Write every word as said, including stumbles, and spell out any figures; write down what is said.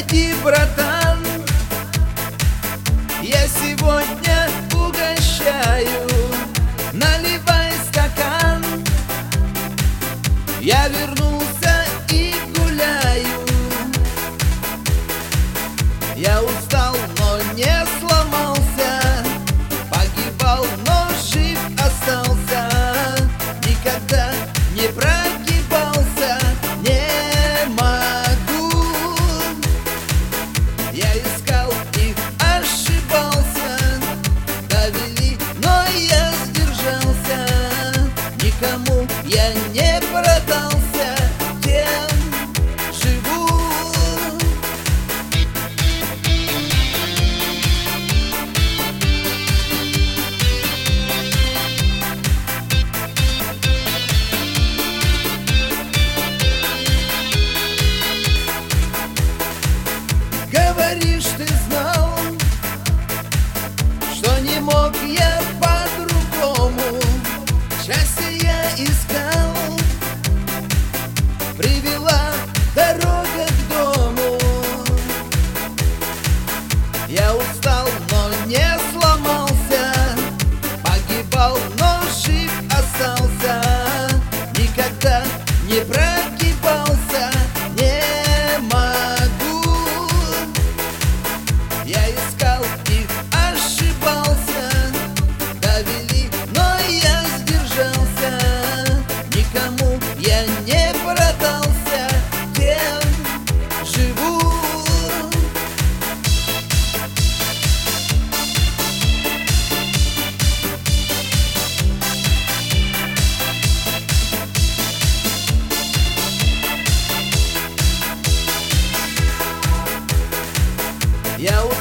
Прости, братан, я сегодня угощаю. Наливай стакан, я вернулся и гуляю. Я устал, но не сломался, погибал, но жив остался. Никогда не прогибался, не могу. Я искал и ошибался, довели, но я сдержался. Никому я не продался, тем живу. Говоришь, ты знал, что не мог я по-другому. Счастье я искал, привела дорога к дому. Я устал, но не сломался, погибал, но жив остался. Никогда не прогибался, не могу. Я искал и ошибался, довели, но я сдержался. Никому я не продался, тем живу. Я